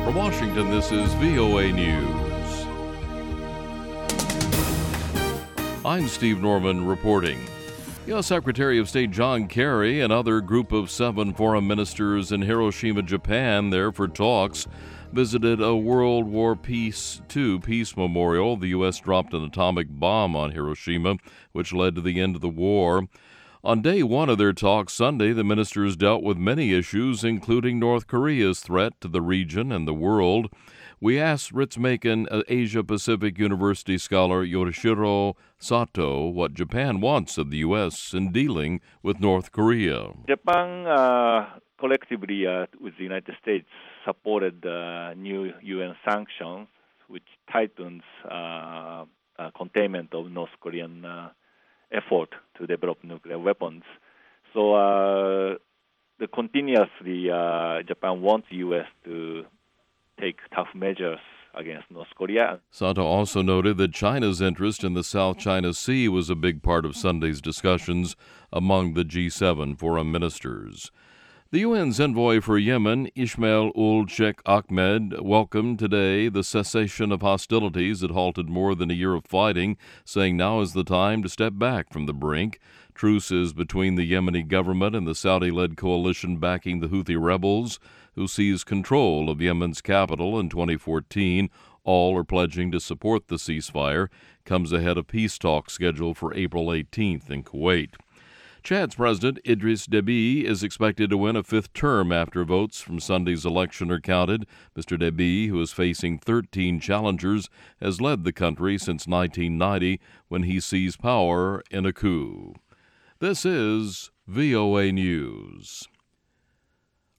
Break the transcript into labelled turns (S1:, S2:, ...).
S1: From Washington, this is VOA News. I'm Steve Norman reporting. U.S. Secretary of State John Kerry and other group of 7 foreign ministers in Hiroshima, Japan, there for talks, visited a World War II peace memorial. The U.S. dropped an atomic bomb on Hiroshima, which led to the end of the war. On day one of their talks Sunday, the ministers dealt with many issues, including North Korea's threat to the region and the world. We asked Ritsumeikan Asia-Pacific University scholar Yoshiro Sato what Japan wants of the U.S. in dealing with North Korea.
S2: Japan collectively with the United States supported new UN sanctions, which tightens containment of North Korean effort to develop nuclear weapons. So continuously, Japan wants the U.S. to take tough measures against North Korea.
S1: Sato also noted that China's interest in the South China Sea was a big part of Sunday's discussions among the G7 foreign ministers. The UN's envoy for Yemen, Ismail ul Sheikh Ahmed, welcomed today the cessation of hostilities that halted more than a year of fighting, saying now is the time to step back from the brink. Truces between the Yemeni government and the Saudi-led coalition backing the Houthi rebels, who seized control of Yemen's capital in 2014, all are pledging to support the ceasefire, comes ahead of peace talks scheduled for April 18th in Kuwait. Chad's President Idriss Déby is expected to win a 5th term after votes from Sunday's election are counted. Mr. Déby, who is facing 13 challengers, has led the country since 1990 when he seized power in a coup. This is VOA News.